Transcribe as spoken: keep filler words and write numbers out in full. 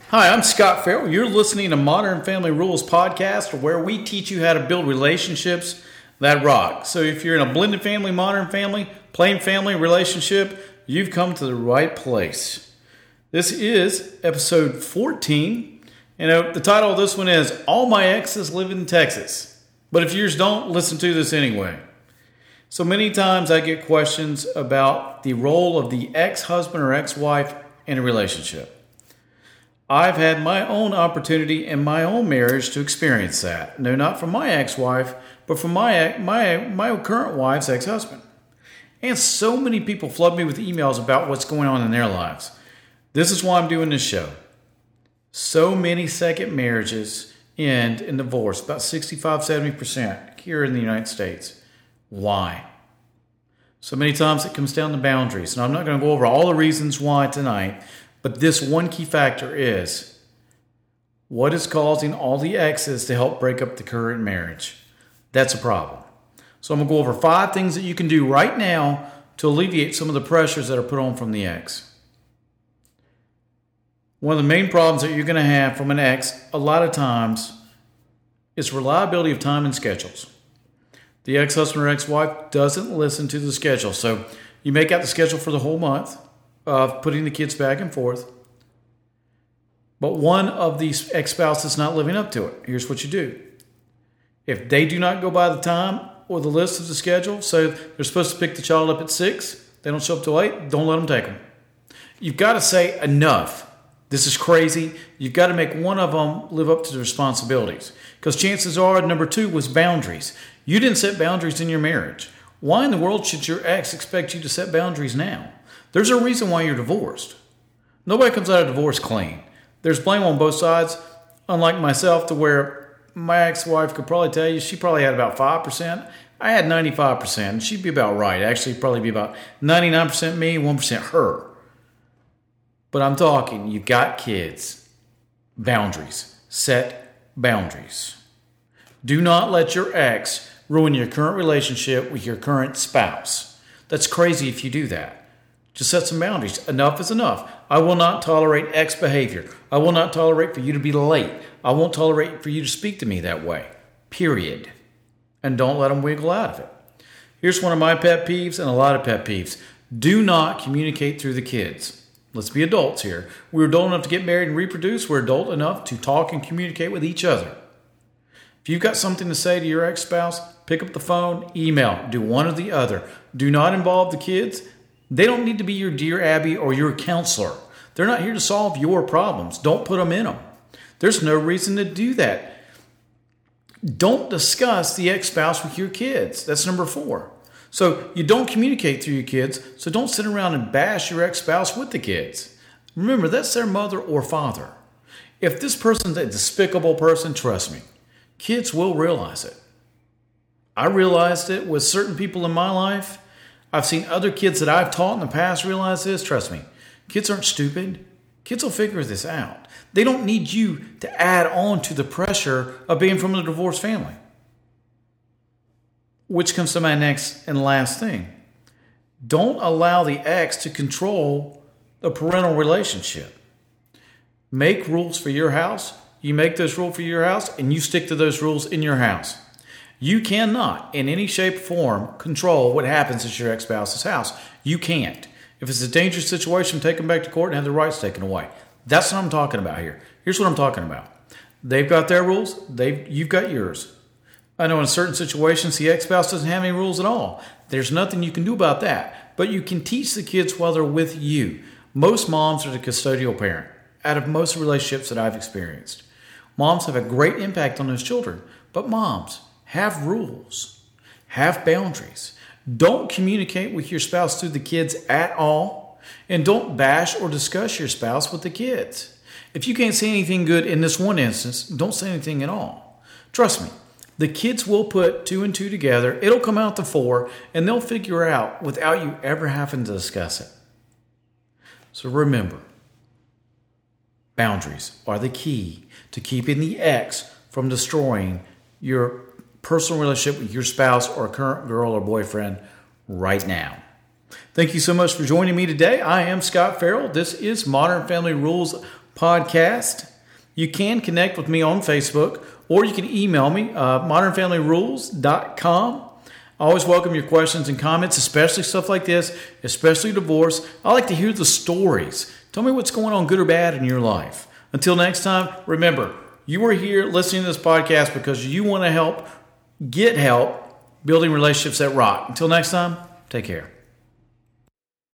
Hi, I'm Scott Farrell. You're listening to Modern Family Rules Podcast, where we teach you how to build relationships that rock. So if you're in a blended family, modern family, plain family relationship, you've come to the right place. This is episode fourteen, and uh, the title of this one is All My Exes Live in Texas. But if yours don't, listen to this anyway. So many times I get questions about the role of the ex-husband or ex-wife in a relationship. I've had my own opportunity in my own marriage to experience that. No, not from my ex-wife, but from my my my current wife's ex-husband. And so many people flood me with emails about what's going on in their lives. This is why I'm doing this show. So many second marriages end in divorce, about sixty-five, seventy percent here in the United States. Why? So many times it comes down to boundaries. And I'm not going to go over all the reasons why tonight. But this one key factor is, what is causing all the exes to help break up the current marriage? That's a problem. So I'm going to go over five things that you can do right now to alleviate some of the pressures that are put on from the ex. One of the main problems that you're going to have from an ex a lot of times is reliability of time and schedules. The ex-husband or ex-wife doesn't listen to the schedule. So you make out the schedule for the whole month of putting the kids back and forth. But one of these ex-spouses is not living up to it. Here's what you do. If they do not go by the time or the list of the schedule, so they're supposed to pick the child up at six, they don't show up till eight, don't let them take them. You've got to say enough. This is crazy. You've got to make one of them live up to the responsibilities. Because chances are, number two was boundaries. You didn't set boundaries in your marriage. Why in the world should your ex expect you to set boundaries now? There's a reason why you're divorced. Nobody comes out of divorce clean. There's blame on both sides, unlike myself, to where my ex-wife could probably tell you she probably had about five percent. I had ninety-five percent, and she'd be about right. Actually, probably be about ninety-nine percent me, one percent her. But I'm talking, you've got kids. Boundaries. Set boundaries. Do not let your ex ruin your current relationship with your current spouse. That's crazy if you do that. Just set some boundaries. Enough is enough. I will not tolerate X behavior. I will not tolerate for you to be late. I won't tolerate for you to speak to me that way. Period. And don't let them wiggle out of it. Here's one of my pet peeves and a lot of pet peeves. Do not communicate through the kids. Let's be adults here. We're adult enough to get married and reproduce. We're adult enough to talk and communicate with each other. If you've got something to say to your ex-spouse, pick up the phone, email. Do one or the other. Do not involve the kids. They don't need to be your Dear Abby or your counselor. They're not here to solve your problems. Don't put them in them. There's no reason to do that. Don't discuss the ex-spouse with your kids. That's number four. So you don't communicate through your kids, so don't sit around and bash your ex-spouse with the kids. Remember, that's their mother or father. If this person's a despicable person, trust me, kids will realize it. I realized it with certain people in my life. I've seen other kids that I've taught in the past realize this. Trust me, kids aren't stupid. Kids will figure this out. They don't need you to add on to the pressure of being from a divorced family. Which comes to my next and last thing. Don't allow the ex to control the parental relationship. Make rules for your house. You make those rules for your house, and you stick to those rules in your house. You cannot, in any shape or form, control what happens at your ex-spouse's house. You can't. If it's a dangerous situation, take them back to court and have their rights taken away. That's what I'm talking about here. Here's what I'm talking about. They've got their rules. They've, you've got yours. I know in certain situations, the ex-spouse doesn't have any rules at all. There's nothing you can do about that. But you can teach the kids while they're with you. Most moms are the custodial parent out of most relationships that I've experienced. Moms have a great impact on those children. But moms, have rules. Have boundaries. Don't communicate with your spouse through the kids at all. And don't bash or discuss your spouse with the kids. If you can't say anything good in this one instance, don't say anything at all. Trust me, the kids will put two and two together. It'll come out to four, and they'll figure it out without you ever having to discuss it. So remember, boundaries are the key to keeping the ex from destroying your personal relationship with your spouse or current girl or boyfriend right now. Thank you so much for joining me today. I am Scott Farrell. This is Modern Family Rules podcast. You can connect with me on Facebook, or you can email me, uh, modern family rules dot com. I always welcome your questions and comments, especially stuff like this, especially divorce. I like to hear the stories. Tell me what's going on, good or bad, in your life. Until next time, remember, you are here listening to this podcast because you want to help, get help, building relationships that rock. Until next time, take care.